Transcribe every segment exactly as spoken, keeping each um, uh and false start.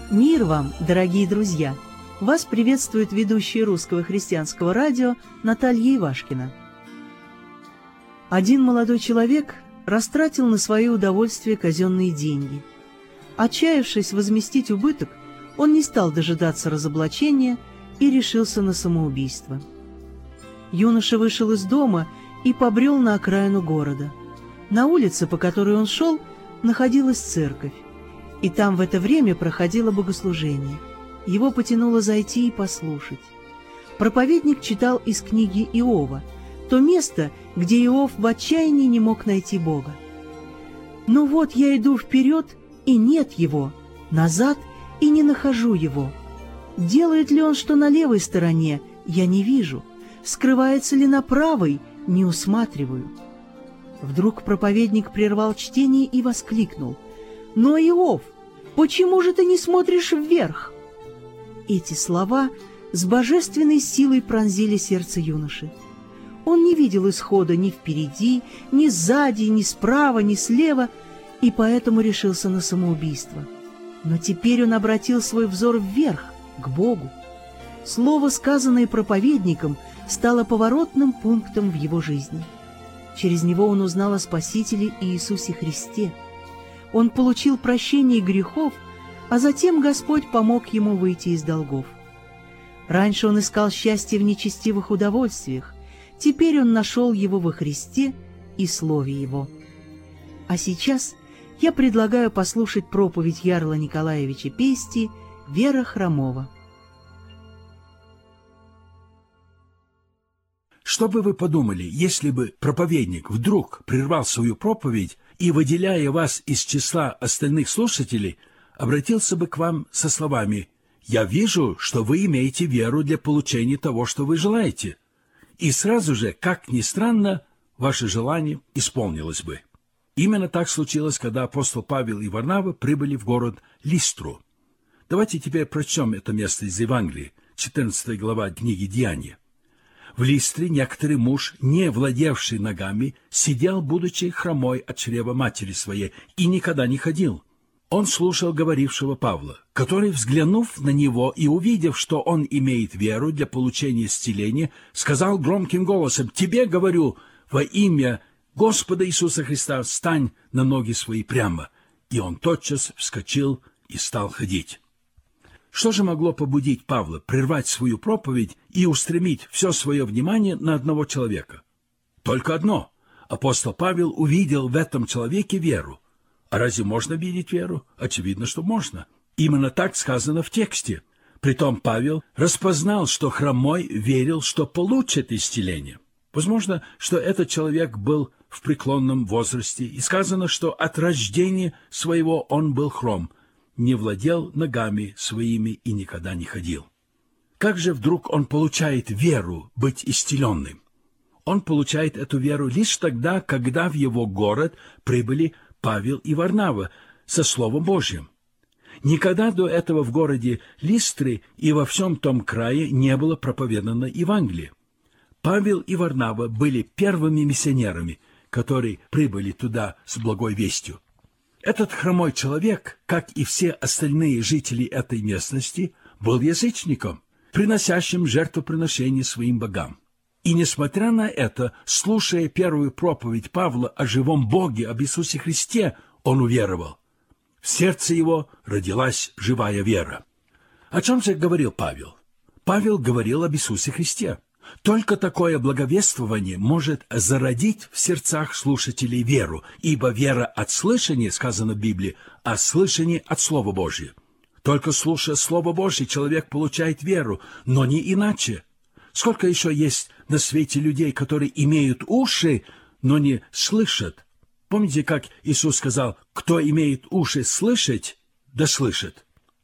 Мир вам, дорогие друзья! Вас приветствует ведущая Русского христианского радио Наталья Ивашкина. Один молодой человек растратил на свое удовольствие казенные деньги. Отчаявшись возместить убыток, он не стал дожидаться разоблачения и решился на самоубийство. Юноша вышел из дома и побрел на окраину города. На улице, по которой он шел, находилась церковь, и там в это время проходило богослужение. Его потянуло зайти и послушать. Проповедник читал из книги Иова, то место, где Иов в отчаянии не мог найти Бога. «Ну вот я иду вперед, и нет его, назад, и не нахожу его. Делает ли он что на левой стороне, я не вижу, скрывается ли на правой, не усматриваю». Вдруг проповедник прервал чтение и воскликнул: «Но, Иов, почему же ты не смотришь вверх?» Эти слова с божественной силой пронзили сердце юноши. Он не видел исхода ни впереди, ни сзади, ни справа, ни слева, и поэтому решился на самоубийство. Но теперь он обратил свой взор вверх, к Богу. Слово, сказанное проповедником, стало поворотным пунктом в его жизни. Через него он узнал о Спасителе Иисусе Христе. Он получил прощение грехов, а затем Господь помог ему выйти из долгов. Раньше он искал счастье в нечестивых удовольствиях, теперь он нашел его во Христе и Слове Его. А сейчас я предлагаю послушать проповедь Ярла Николаевича Пести «Вера Хромова». Что бы вы подумали, если бы проповедник вдруг прервал свою проповедь и, выделяя вас из числа остальных слушателей, обратился бы к вам со словами: «Я вижу, что вы имеете веру для получения того, что вы желаете». И сразу же, как ни странно, ваше желание исполнилось бы. Именно так случилось, когда апостол Павел и Варнава прибыли в город Листру. Давайте теперь прочтем это место из Евангелия, четырнадцатая глава книги «Деяния». В Листре некоторый муж, не владевший ногами, сидел, будучи хромой от чрева матери своей, и никогда не ходил. Он слушал говорившего Павла, который, взглянув на него и увидев, что он имеет веру для получения исцеления, сказал громким голосом: «Тебе говорю, во имя Господа Иисуса Христа, встань на ноги свои прямо». И он тотчас вскочил и стал ходить. Что же могло побудить Павла прервать свою проповедь и устремить все свое внимание на одного человека? Только одно. Апостол Павел увидел в этом человеке веру. А разве можно видеть веру? Очевидно, что можно. Именно так сказано в тексте. Притом Павел распознал, что хромой верил, что получит исцеление. Возможно, что этот человек был в преклонном возрасте, и сказано, что от рождения своего он был хром, не владел ногами своими и никогда не ходил. Как же вдруг он получает веру быть исцеленным? Он получает эту веру лишь тогда, когда в его город прибыли Павел и Варнава со Словом Божьим. Никогда до этого в городе Листры и во всем том крае не было проповедано Евангелие. Павел и Варнава были первыми миссионерами, которые прибыли туда с благой вестью. Этот хромой человек, как и все остальные жители этой местности, был язычником, приносящим жертвоприношение своим богам. И, несмотря на это, слушая первую проповедь Павла о живом Боге, об Иисусе Христе, он уверовал. В сердце его родилась живая вера. О чем же говорил Павел? Павел говорил об Иисусе Христе. Только такое благовествование может зародить в сердцах слушателей веру, ибо вера от слышания, сказано в Библии, а слышание от Слова Божьего. Только слушая Слово Божье, человек получает веру, но не иначе. Сколько еще есть на свете людей, которые имеют уши, но не слышат? Помните, как Иисус сказал: «Кто имеет уши слышать, да слышит».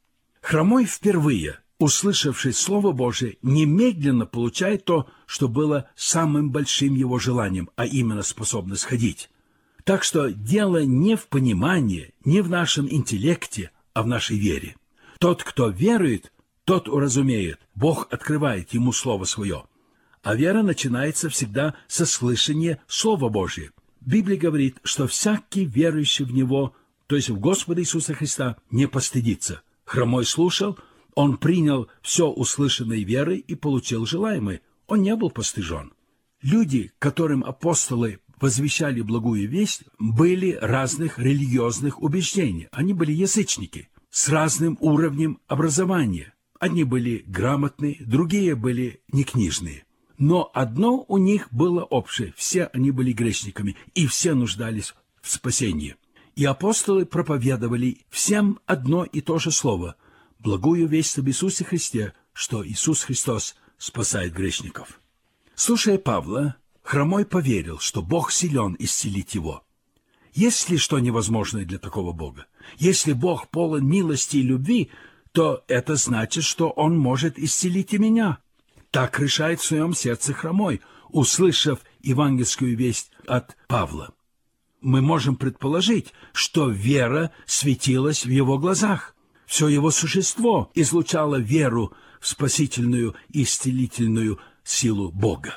Хромой впервые, услышавший Слово Божие, немедленно получает то, что было самым большим его желанием, а именно способность ходить. Так что дело не в понимании, не в нашем интеллекте, а в нашей вере. Тот, кто верует, тот уразумеет, Бог открывает ему Слово Свое. А вера начинается всегда со слышания Слова Божия. Библия говорит, что всякий верующий в Него, то есть в Господа Иисуса Христа, не постыдится. Хромой слушал, он принял все услышанной верой и получил желаемое. Он не был постыжен. Люди, которым апостолы возвещали благую весть, были разных религиозных убеждений. Они были язычники с разным уровнем образования. Одни были грамотные, другие были некнижные. Но одно у них было общее – все они были грешниками, и все нуждались в спасении. И апостолы проповедовали всем одно и то же слово – благую весть об Иисусе Христе, что Иисус Христос спасает грешников. Слушая Павла, Хромой поверил, что Бог силен исцелить его. Есть ли что невозможное для такого Бога? Если Бог полон милости и любви, то это значит, что Он может исцелить и меня. Так решает в своем сердце Хромой, услышав евангельскую весть от Павла. Мы можем предположить, что вера светилась в его глазах. Все его существо излучало веру в спасительную и исцелительную силу Бога.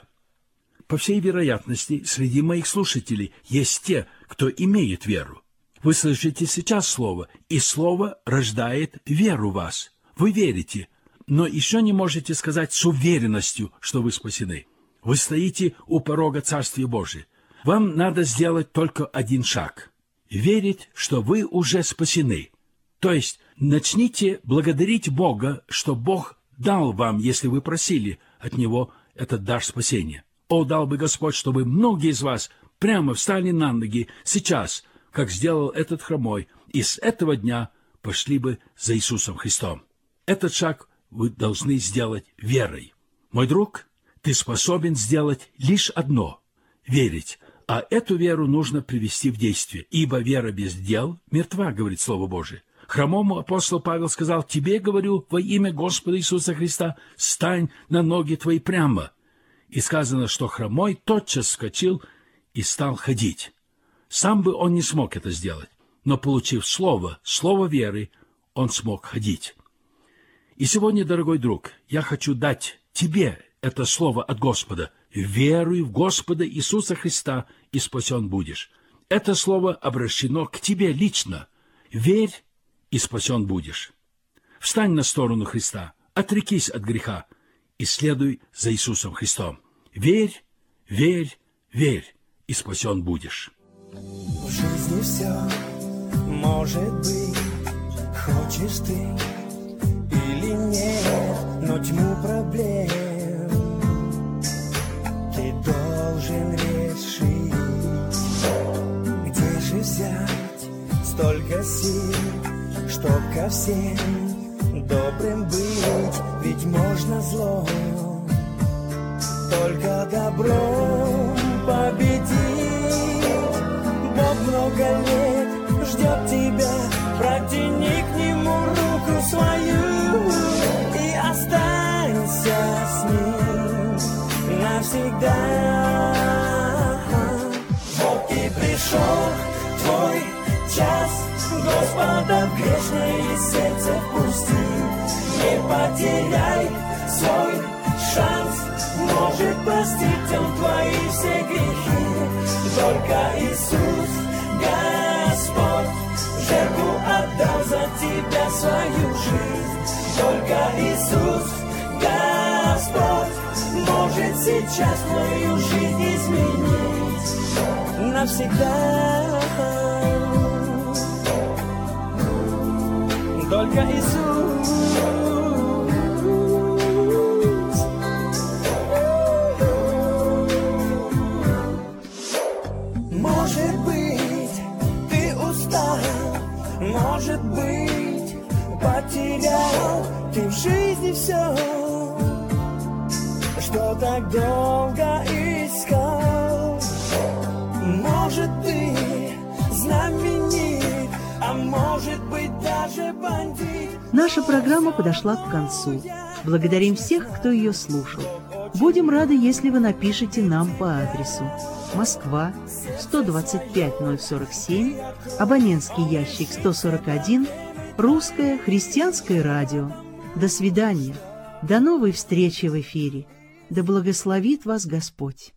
По всей вероятности, среди моих слушателей есть те, кто имеет веру. Вы слышите сейчас слово, и слово рождает веру в вас. Вы верите, но еще не можете сказать с уверенностью, что вы спасены. Вы стоите у порога Царствия Божия. Вам надо сделать только один шаг – верить, что вы уже спасены. То есть начните благодарить Бога, что Бог дал вам, если вы просили от Него этот дар спасения. О, дал бы Господь, чтобы многие из вас прямо встали на ноги сейчас, как сделал этот хромой, и с этого дня пошли бы за Иисусом Христом. Этот шаг вы должны сделать верой. Мой друг, ты способен сделать лишь одно – верить, а эту веру нужно привести в действие, ибо вера без дел мертва, говорит Слово Божие. Хромому апостол Павел сказал: «Тебе, говорю, во имя Господа Иисуса Христа, стань на ноги твои прямо». И сказано, что хромой тотчас вскочил и стал ходить. Сам бы он не смог это сделать, но, получив слово, слово веры, он смог ходить. И сегодня, дорогой друг, я хочу дать тебе это слово от Господа. «Веруй в Господа Иисуса Христа, и спасен будешь». Это слово обращено к тебе лично. Верь, и спасен будешь. Встань на сторону Христа, отрекись от греха и следуй за Иисусом Христом. Верь, верь, верь, и спасен будешь. В жизни все может быть, хочешь ты или нет, но тьму проблем ты должен решить. Где же взять столько сил, чтоб ко всем добрым быть? Ведь можно зло только добром победить. Бог много лет ждет тебя, протяни к Нему руку свою и останься с Ним навсегда. Вот и пришел твой час, Господа в грешное сердце впусти. Не потеряй свой шанс, может простить Он твои все грехи. Только Иисус, Господь, жертву отдал за тебя свою жизнь. Только Иисус, Господь, может сейчас твою жизнь изменить навсегда. Только Иисус. Может быть, ты устал, может быть, потерял ты в жизни все, что так долго искал. Может, ты знаменит, а может быть, даже бандит. Наша программа подошла к концу. Благодарим всех, кто ее слушал. Будем рады, если вы напишите нам по адресу: Москва, сто двадцать пять ноль сорок семь, абонентский ящик сто сорок один, Русское христианское радио. До свидания. До новой встречи в эфире. Да благословит вас Господь.